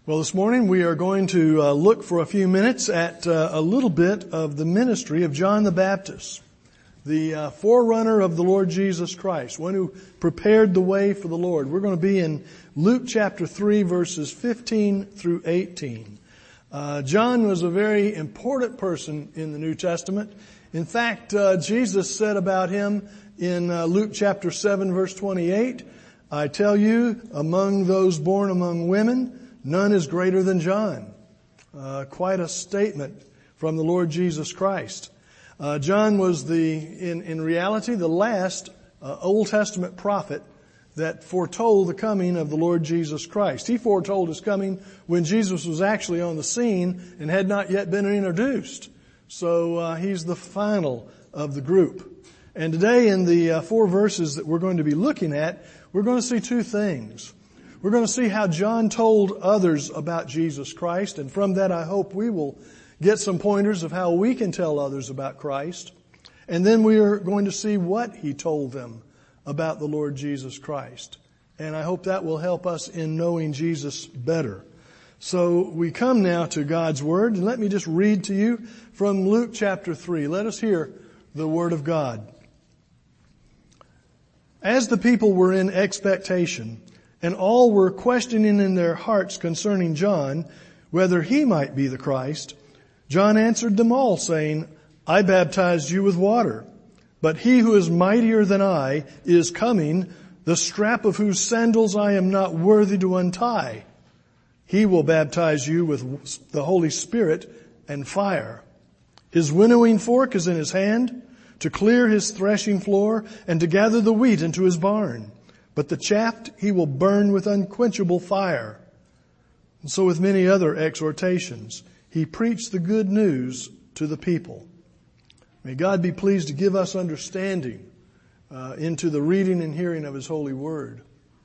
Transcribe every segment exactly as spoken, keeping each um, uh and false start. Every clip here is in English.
Well, this morning we are going to uh, look for a few minutes at uh, a little bit of the ministry of John the Baptist, the uh, forerunner of the Lord Jesus Christ, one who prepared the way for the Lord. We're going to be in Luke chapter three, verses fifteen through eighteen. Uh, John was a very important person in the New Testament. In fact, uh, Jesus said about him in uh, Luke chapter seven, verse twenty-eight, "I tell you, among those born among women, none is greater than John." Uh, quite a statement from the Lord Jesus Christ. Uh, John was the, in, in reality, the last uh, Old Testament prophet that foretold the coming of the Lord Jesus Christ. He foretold his coming when Jesus was actually on the scene and had not yet been introduced. So uh, he's the final of the group. And today in the uh, four verses that we're going to be looking at, we're going to see two things. We're going to see how John told others about Jesus Christ, and from that I hope we will get some pointers of how we can tell others about Christ. And then we are going to see what he told them about the Lord Jesus Christ. And I hope that will help us in knowing Jesus better. So we come now to God's Word, and let me just read to you from Luke chapter three. Let us hear the Word of God. As the people were in expectation, and all were questioning in their hearts concerning John, whether he might be the Christ, John answered them all, saying, "I baptized you with water, but he who is mightier than I is coming, the strap of whose sandals I am not worthy to untie. He will baptize you with the Holy Spirit and fire. His winnowing fork is in his hand, to clear his threshing floor and to gather the wheat into his barn. But the chaff he will burn with unquenchable fire." And so with many other exhortations, he preached the good news to the people. May God be pleased to give us understanding uh, into the reading and hearing of his holy word.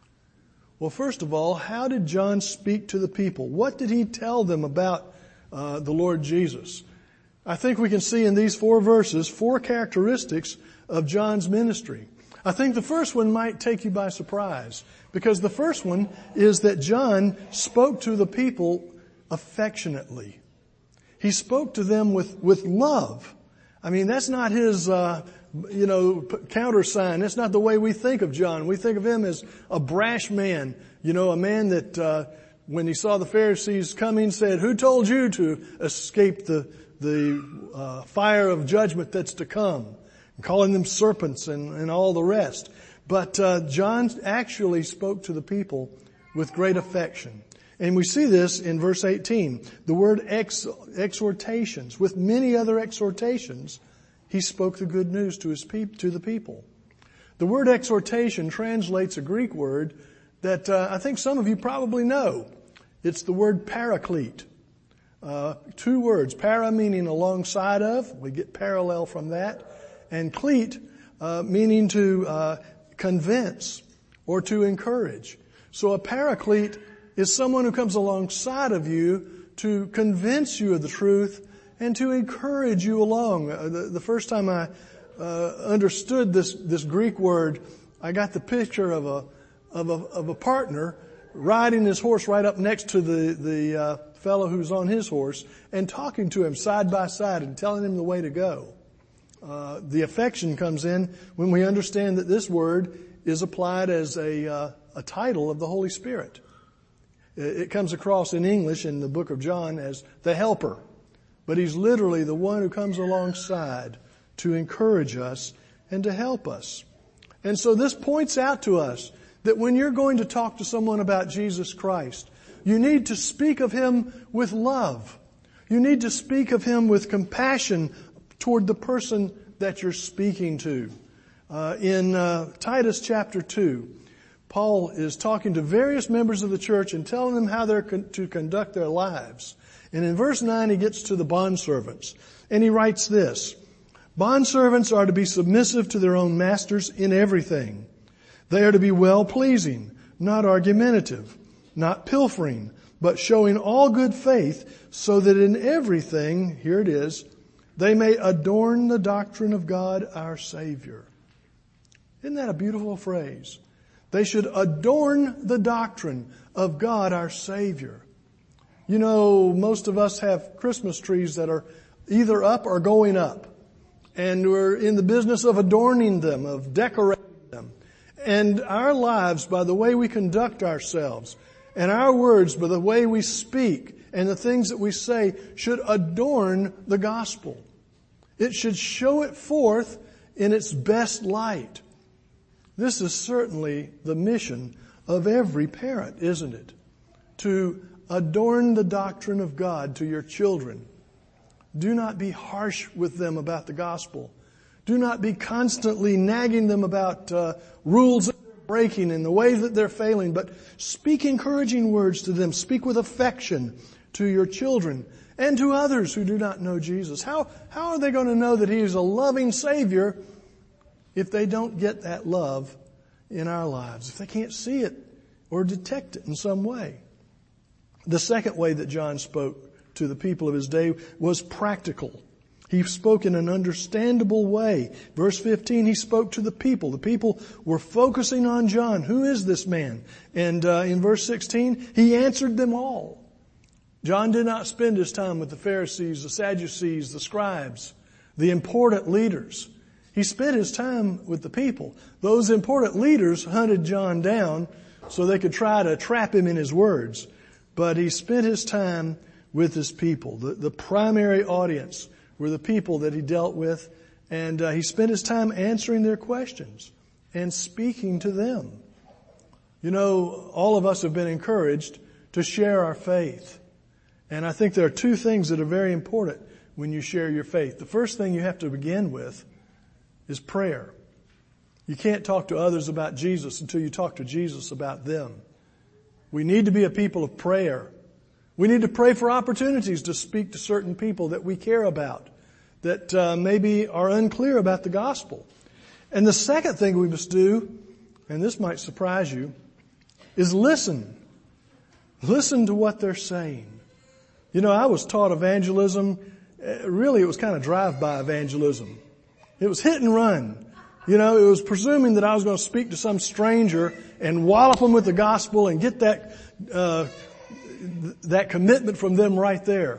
Well, first of all, how did John speak to the people? What did he tell them about uh, the Lord Jesus? I think we can see in these four verses four characteristics of John's ministry. I think the first one might take you by surprise, because the first one is that John spoke to the people affectionately. He spoke to them with, with love. I mean, that's not his, uh, you know, countersign. That's not the way we think of John. We think of him as a brash man, you know, a man that, uh, when he saw the Pharisees coming, said, "Who told you to escape the, the, uh, fire of judgment that's to come?" And calling them serpents and, and all the rest. But uh, John actually spoke to the people with great affection. And we see this in verse eighteen. The word ex, exhortations. With many other exhortations, he spoke the good news to his peop, to the people. The word exhortation translates a Greek word that uh, I think some of you probably know. It's the word paraclete. Uh, two words. Para meaning alongside of. We get parallel from that. And cleat, uh, meaning to, uh, convince or to encourage. So a paraclete is someone who comes alongside of you to convince you of the truth and to encourage you along. Uh, the, the first time I, uh, understood this, this Greek word, I got the picture of a, of a, of a partner riding his horse right up next to the, the, uh, fellow who's on his horse and talking to him side by side and telling him the way to go. Uh, the affection comes in when we understand that this word is applied as a, uh, a title of the Holy Spirit. It, it comes across in English in the book of John as the helper. But he's literally the one who comes alongside to encourage us and to help us. And so this points out to us that when you're going to talk to someone about Jesus Christ, you need to speak of him with love. You need to speak of him with compassion toward the person that you're speaking to. Uh, in uh, Titus chapter two, Paul is talking to various members of the church and telling them how they're con- to conduct their lives. And in verse nine, he gets to the bondservants. And he writes this: "Bondservants are to be submissive to their own masters in everything. They are to be well-pleasing, not argumentative, not pilfering, but showing all good faith, so that in everything," here it is, "they may adorn the doctrine of God our Savior." Isn't that a beautiful phrase? They should adorn the doctrine of God our Savior. You know, most of us have Christmas trees that are either up or going up. And we're in the business of adorning them, of decorating them. And our lives, by the way we conduct ourselves, and our words, by the way we speak, and the things that we say, should adorn the gospel. It should show it forth in its best light. This is certainly the mission of every parent, isn't it? To adorn the doctrine of God to your children. Do not be harsh with them about the gospel. Do not be constantly nagging them about uh, rules that they're breaking and the way that they're failing, but speak encouraging words to them. Speak with affection to your children and to others who do not know Jesus. How, how are they going to know that He is a loving Savior if they don't get that love in our lives, if they can't see it or detect it in some way? The second way that John spoke to the people of his day was practical. He spoke in an understandable way. Verse fifteen, he spoke to the people. The people were focusing on John. Who is this man? And uh, in verse sixteen, he answered them all. John did not spend his time with the Pharisees, the Sadducees, the scribes, the important leaders. He spent his time with the people. Those important leaders hunted John down so they could try to trap him in his words. But he spent his time with his people. The, the primary audience were the people that he dealt with, and uh, he spent his time answering their questions and speaking to them. You know, all of us have been encouraged to share our faith. And I think there are two things that are very important when you share your faith. The first thing you have to begin with is prayer. You can't talk to others about Jesus until you talk to Jesus about them. We need to be a people of prayer. We need to pray for opportunities to speak to certain people that we care about, that uh, maybe are unclear about the gospel. And the second thing we must do, and this might surprise you, is listen. Listen to what they're saying. You know, I was taught evangelism. Really, it was kind of drive-by evangelism. It was hit and run. You know, it was presuming that I was going to speak to some stranger and wallop them with the gospel and get that uh, th- that commitment from them right there.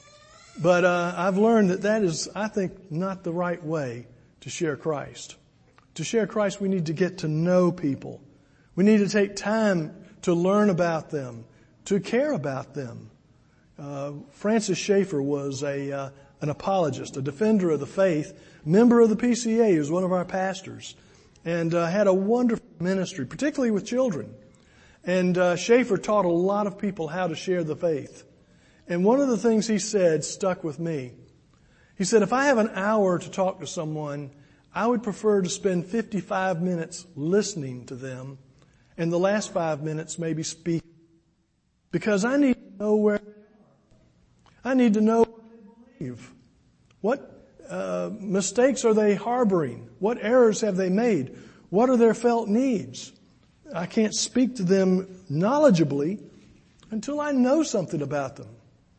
But uh, I've learned that that is, I think, not the right way to share Christ. To share Christ, we need to get to know people. We need to take time to learn about them, to care about them. Uh, Francis Schaeffer was a uh, an apologist, a defender of the faith, member of the P C A. He was one of our pastors, and uh, had a wonderful ministry, particularly with children. And uh, Schaeffer taught a lot of people how to share the faith. And one of the things he said stuck with me. He said, if I have an hour to talk to someone, I would prefer to spend fifty-five minutes listening to them and the last five minutes maybe speaking. Because I need to know where they are. I need to know what they believe. What uh, mistakes are they harboring? What errors have they made? What are their felt needs? I can't speak to them knowledgeably until I know something about them.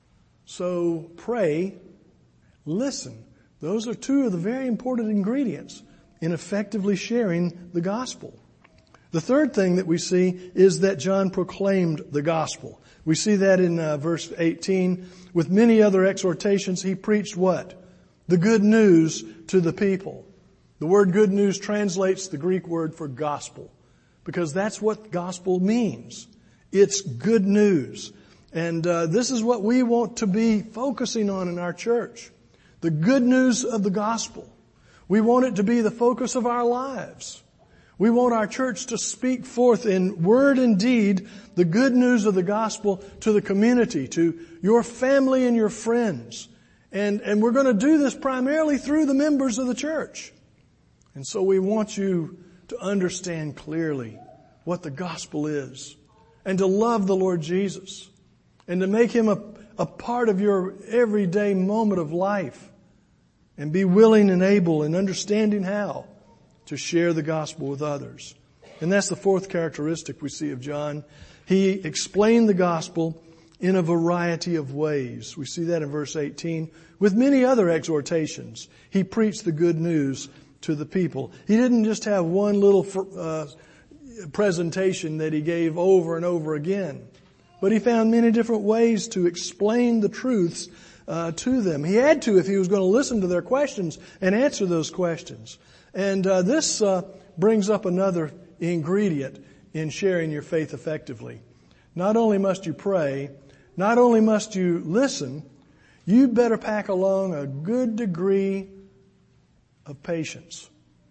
So pray, listen. Those are two of the very important ingredients in effectively sharing the gospel. The third thing that we see is that John proclaimed the gospel. We see that in uh, verse eighteen. With many other exhortations, he preached what? The good news to the people. The word good news translates the Greek word for gospel, because that's what gospel means. It's good news. And uh, this is what we want to be focusing on in our church. The good news of the gospel. We want it to be the focus of our lives. We want our church to speak forth in word and deed the good news of the gospel to the community, to your family and your friends. And, and we're going to do this primarily through the members of the church. And so we want you to understand clearly what the gospel is, and to love the Lord Jesus, and to make Him a, a part of your everyday moment of life, and be willing and able and understanding how to share the gospel with others. And that's the fourth characteristic we see of John. He explained the gospel in a variety of ways. We see that in verse eighteen. With many other exhortations, he preached the good news to the people. He didn't just have one little uh, presentation that he gave over and over again. but he found many different ways to explain the truths uh, to them. He had to if he was going to listen to their questions and answer those questions. And uh, this uh, brings up another ingredient in sharing your faith effectively. Not only must you pray, not only must you listen, you better pack along a good degree of patience.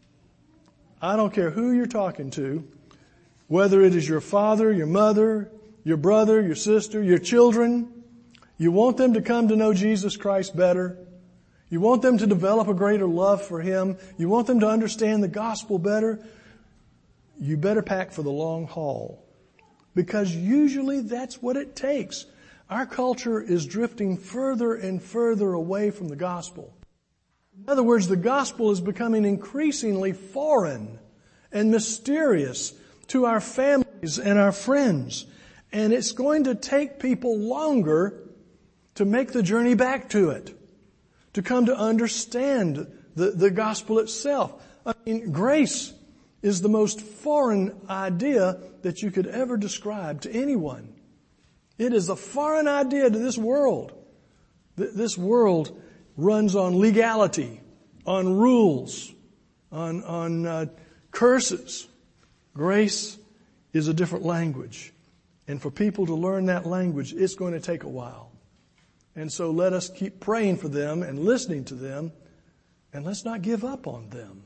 I don't care who you're talking to, whether it is your father, your mother, your brother, your sister, your children. You want them to come to know Jesus Christ better. You want them to develop a greater love for Him. You want them to understand the gospel better. You better pack for the long haul, because usually that's what it takes. Our culture is drifting further and further away from the gospel. In other words, the gospel is becoming increasingly foreign and mysterious to our families and our friends. And it's going to take people longer to make the journey back to it, to come to understand the, the gospel itself. I mean, grace is the most foreign idea that you could ever describe to anyone. It is a foreign idea to this world. This world runs on legality, on rules, on, on uh, curses. Grace is a different language. And for people to learn that language, it's going to take a while. And so let us keep praying for them and listening to them, and let's not give up on them.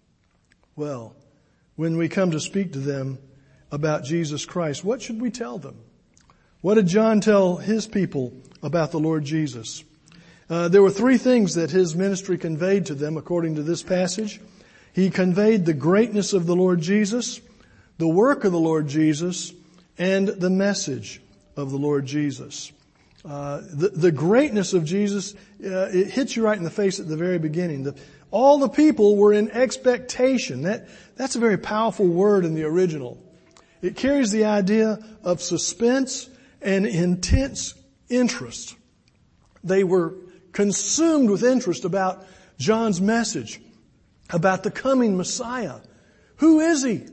Well, when we come to speak to them about Jesus Christ, what should we tell them? What did John tell his people about the Lord Jesus? Uh, there were three things that his ministry conveyed to them according to this passage. He conveyed the greatness of the Lord Jesus, the work of the Lord Jesus, and the message of the Lord Jesus. Uh, the, the greatness of Jesus, uh, it hits you right in the face at the very beginning. The, all the people were in expectation. That, that's a very powerful word in the original. It carries the idea of suspense and intense interest. They were consumed with interest about John's message, about the coming Messiah. Who is He?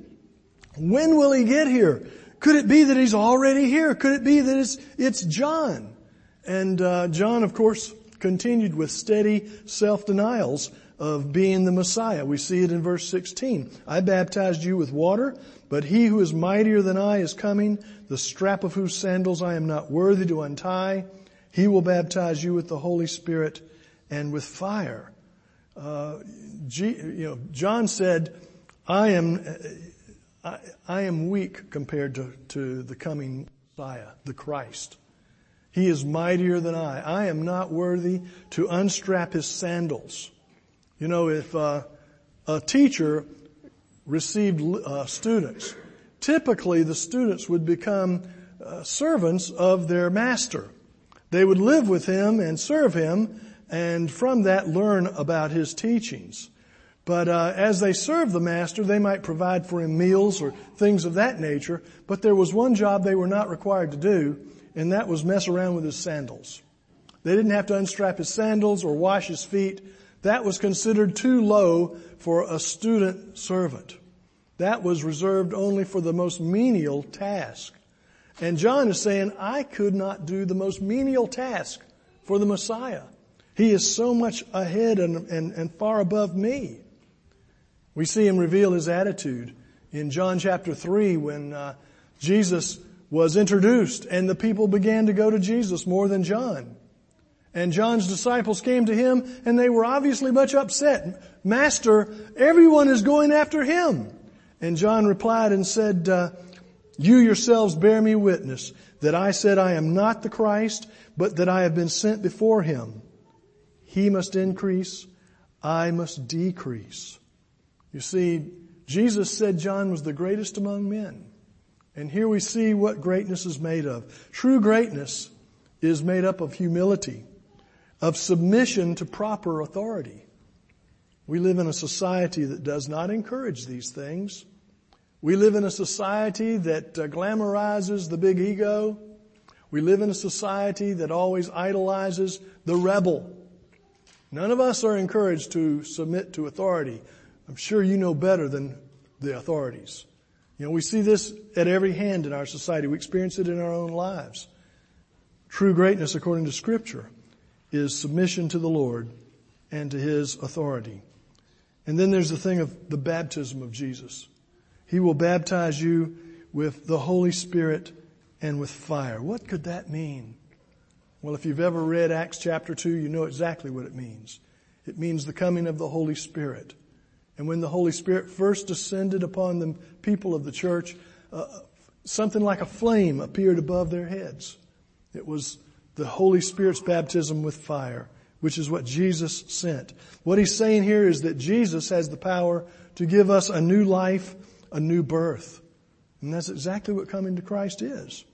When will He get here? Could it be that He's already here? Could it be that it's, it's John? And uh, John, of course, continued with steady self-denials of being the Messiah. We see it in verse sixteen. I baptized you with water, but He who is mightier than I is coming, the strap of whose sandals I am not worthy to untie. He will baptize you with the Holy Spirit and with fire. Uh, G, you know, John said, I am, I, I am weak compared to, to the coming Messiah, the Christ. He is mightier than I. I am not worthy to unstrap His sandals. You know, if uh, a teacher received uh, students, typically the students would become uh, servants of their master. They would live with him and serve him, and from that learn about his teachings. But uh, as they served the master, they might provide for him meals or things of that nature. But there was one job they were not required to do, and that was mess around with his sandals. They didn't have to unstrap his sandals or wash his feet. That was considered too low for a student servant. That was reserved only for the most menial task. And John is saying, I could not do the most menial task for the Messiah. He is so much ahead and, and, and far above me. We see him reveal his attitude in John chapter three when uh, Jesus was introduced and the people began to go to Jesus more than John. And John's disciples came to him and they were obviously much upset. Master, everyone is going after him. And John replied and said, uh, you yourselves bear me witness that I said I am not the Christ, but that I have been sent before Him. He must increase, I must decrease. You see, Jesus said John was the greatest among men. And here we see what greatness is made of. True greatness is made up of humility, of submission to proper authority. We live in a society that does not encourage these things. We live in a society that uh, glamorizes the big ego. We live in a society that always idolizes the rebel. None of us are encouraged to submit to authority. I'm sure you know better than the authorities. You know, we see this at every hand in our society. We experience it in our own lives. True greatness, according to Scripture, is submission to the Lord and to His authority. And then there's the thing of the baptism of Jesus. He will baptize you with the Holy Spirit and with fire. What could that mean? Well, if you've ever read Acts chapter two, you know exactly what it means. It means the coming of the Holy Spirit. And when the Holy Spirit first descended upon the people of the church, uh, something like a flame appeared above their heads. It was the Holy Spirit's baptism with fire, which is what Jesus sent. What he's saying here is that Jesus has the power to give us a new life, a new birth. And that's exactly what coming to Christ is.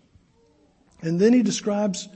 And then he describes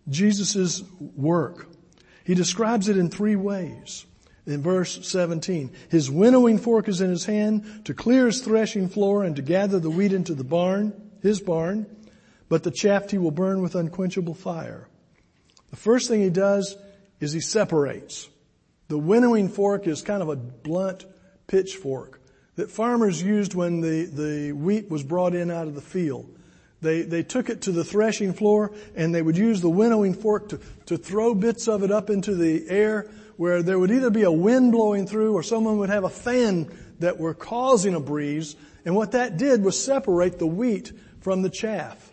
Jesus' work. He describes it in three ways. In verse seventeen, his winnowing fork is in his hand to clear his threshing floor and to gather the wheat into the barn, his barn, but the chaff he will burn with unquenchable fire. The first thing he does is he separates. The winnowing fork is kind of a blunt pitchfork that farmers used when the, the wheat was brought in out of the field. They, they took it to the threshing floor and they would use the winnowing fork to, to throw bits of it up into the air where there would either be a wind blowing through or someone would have a fan that were causing a breeze. And what that did was separate the wheat from the chaff.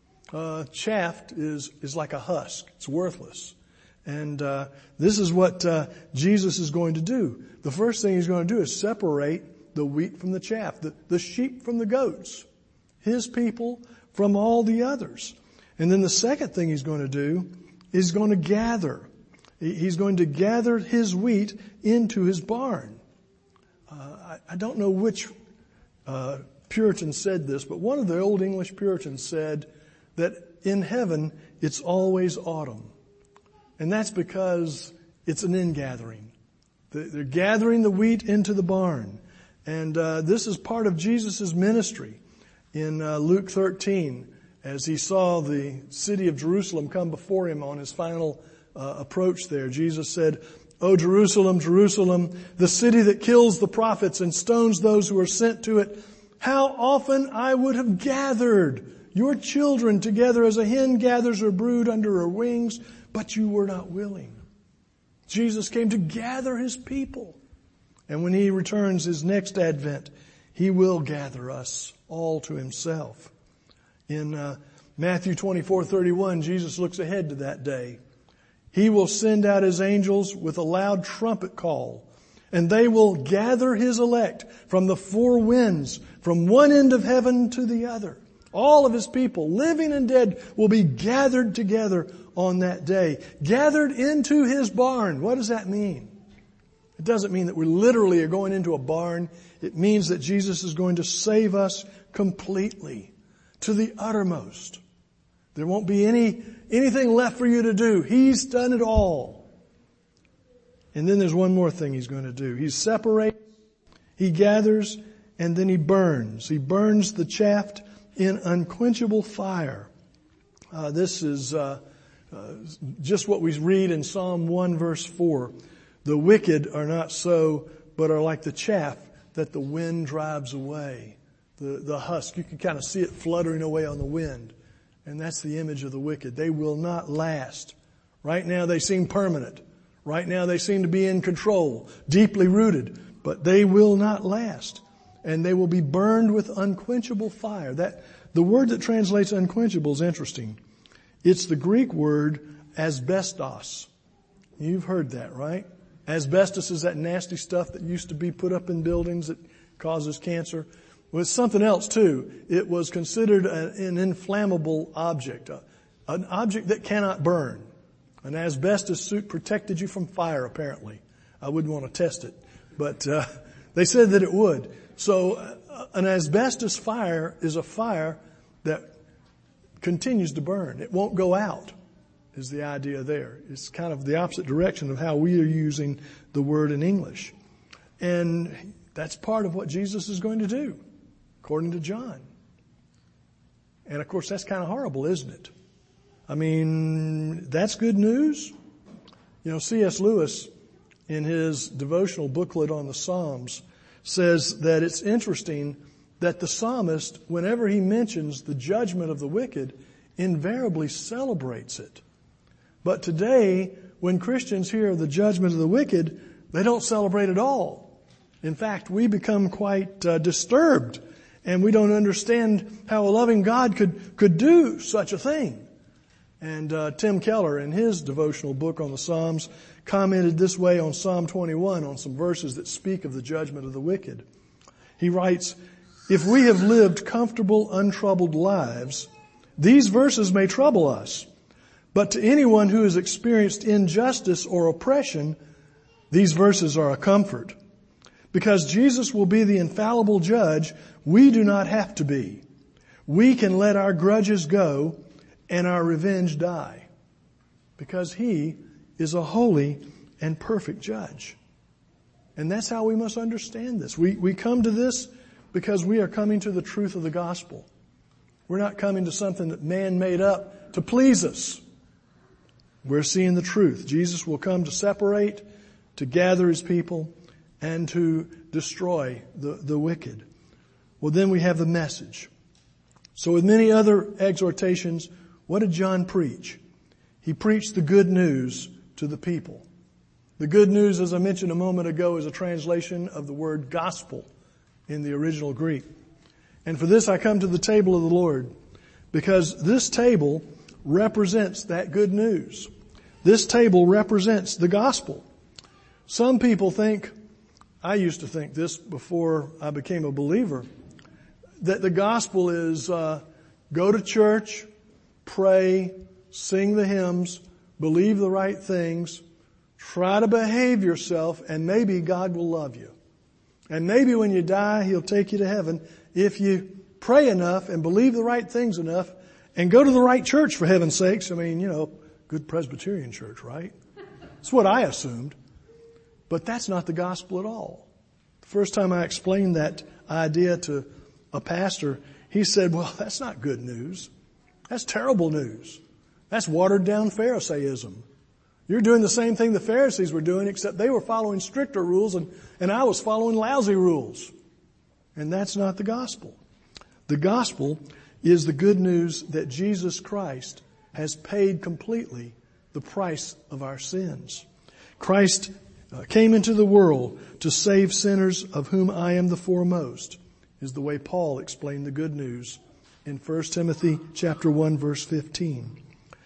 Uh, chaff is, is like a husk. It's worthless. And, uh, this is what, uh, Jesus is going to do. The first thing he's going to do is separate the wheat from the chaff, the, the sheep from the goats, his people from all the others. And then the second thing he's going to do is going to gather. He's going to gather his wheat into his barn. Uh, I, I don't know which, uh, Puritan said this, but one of the old English Puritans said that in heaven it's always autumn. And that's because it's an ingathering. They're gathering the wheat into the barn. And uh, this is part of Jesus' ministry. In uh, Luke thirteen, as he saw the city of Jerusalem come before him on his final uh, approach there, Jesus said, "O Jerusalem, Jerusalem, the city that kills the prophets and stones those who are sent to it, how often I would have gathered your children together as a hen gathers her brood under her wings, but you were not willing." Jesus came to gather his people. And when he returns his next advent, he will gather us all to himself. In uh, Matthew twenty-four thirty-one, Jesus looks ahead to that day. He will send out his angels with a loud trumpet call, and they will gather his elect from the four winds, from one end of heaven to the other. All of his people, living and dead, will be gathered together on that day. Gathered into his barn. What does that mean? It doesn't mean that we literally are going into a barn. It means that Jesus is going to save us completely, to the uttermost. There won't be any anything left for you to do. He's done it all. And then there's one more thing he's going to do. He separates, he gathers, and then he burns. He burns the chaff in unquenchable fire. Uh, this is uh, uh, just what we read in Psalm one verse four. The wicked are not so, but are like the chaff that the wind drives away. The, the husk, you can kind of see it fluttering away on the wind. And that's the image of the wicked. They will not last. Right now they seem permanent. Right now they seem to be in control, deeply rooted, but they will not last. And they will be burned with unquenchable fire. That, the word that translates unquenchable is interesting. It's the Greek word asbestos. You've heard that, right? Asbestos is that nasty stuff that used to be put up in buildings that causes cancer. Well, it's something else too. It was considered a, an inflammable object, a, an object that cannot burn. An asbestos suit protected you from fire, apparently. I wouldn't want to test it, but uh, they said that it would. So uh, an asbestos fire is a fire that continues to burn. It won't go out, is the idea there. It's kind of the opposite direction of how we are using the word in English. And that's part of what Jesus is going to do, according to John. And of course, that's kind of horrible, isn't it? I mean, that's good news. You know, C S Lewis, in his devotional booklet on the Psalms, says that it's interesting that the psalmist, whenever he mentions the judgment of the wicked, invariably celebrates it. But today, when Christians hear of the judgment of the wicked, they don't celebrate at all. In fact, we become quite uh, disturbed, and we don't understand how a loving God could, could do such a thing. And uh, Tim Keller, in his devotional book on the Psalms, commented this way on Psalm twenty-one, on some verses that speak of the judgment of the wicked. He writes, "If we have lived comfortable, untroubled lives, these verses may trouble us. But to anyone who has experienced injustice or oppression, these verses are a comfort. Because Jesus will be the infallible judge, we do not have to be. We can let our grudges go and our revenge die, because He is a holy and perfect judge." And that's how we must understand this. We, we come to this because we are coming to the truth of the gospel. We're not coming to something that man made up to please us. We're seeing the truth. Jesus will come to separate, to gather His people, and to destroy the, the wicked. Well, then we have the message. So with many other exhortations, what did John preach? He preached the good news to the people. The good news, as I mentioned a moment ago, is a translation of the word gospel in the original Greek. And for this I come to the table of the Lord, because this table represents that good news. This table represents the gospel. Some people think, I used to think this before I became a believer, that the gospel is uh, go to church, pray, sing the hymns, believe the right things, try to behave yourself, and maybe God will love you. And maybe when you die, He'll take you to heaven if you pray enough and believe the right things enough and go to the right church, for heaven's sakes. I mean, you know, good Presbyterian church, right? That's what I assumed. But that's not the gospel at all. The first time I explained that idea to a pastor, he said, well, that's not good news. That's terrible news. That's watered down Pharisaism. You're doing the same thing the Pharisees were doing, except they were following stricter rules and, and I was following lousy rules. And that's not the gospel. The gospel is the good news that Jesus Christ has paid completely the price of our sins. Christ uh, came into the world to save sinners, of whom I am the foremost, is the way Paul explained the good news in First Timothy chapter one, verse fifteen.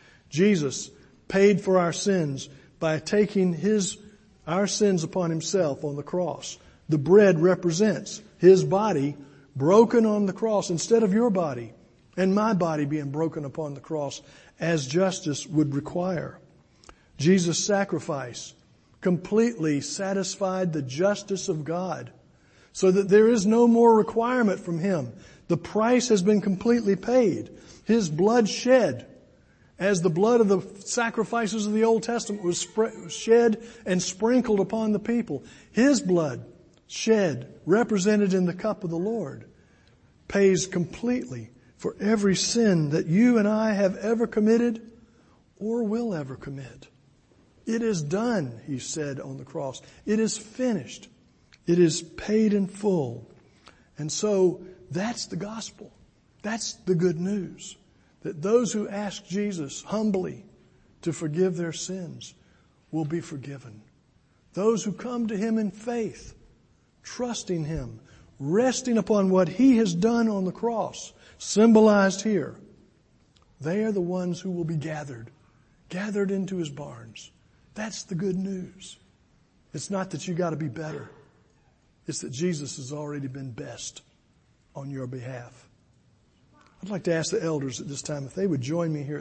Jesus paid for our sins by taking his, our sins upon Himself on the cross. The bread represents His body broken on the cross instead of your body and my body being broken upon the cross as justice would require. Jesus' sacrifice completely satisfied the justice of God so that there is no more requirement from Him. The price has been completely paid. His blood shed, as the blood of the sacrifices of the Old Testament was shed and sprinkled upon the people. His blood shed, represented in the cup of the Lord, pays completely for every sin that you and I have ever committed or will ever commit. It is done, He said on the cross. It is finished. It is paid in full. And so that's the gospel. That's the good news. That those who ask Jesus humbly to forgive their sins will be forgiven. Those who come to Him in faith, trusting Him, resting upon what He has done on the cross, symbolized here, they are the ones who will be gathered, gathered into His barns. That's the good news. It's not that you got to be better. It's that Jesus has already been best on your behalf. I'd like to ask the elders at this time if they would join me here.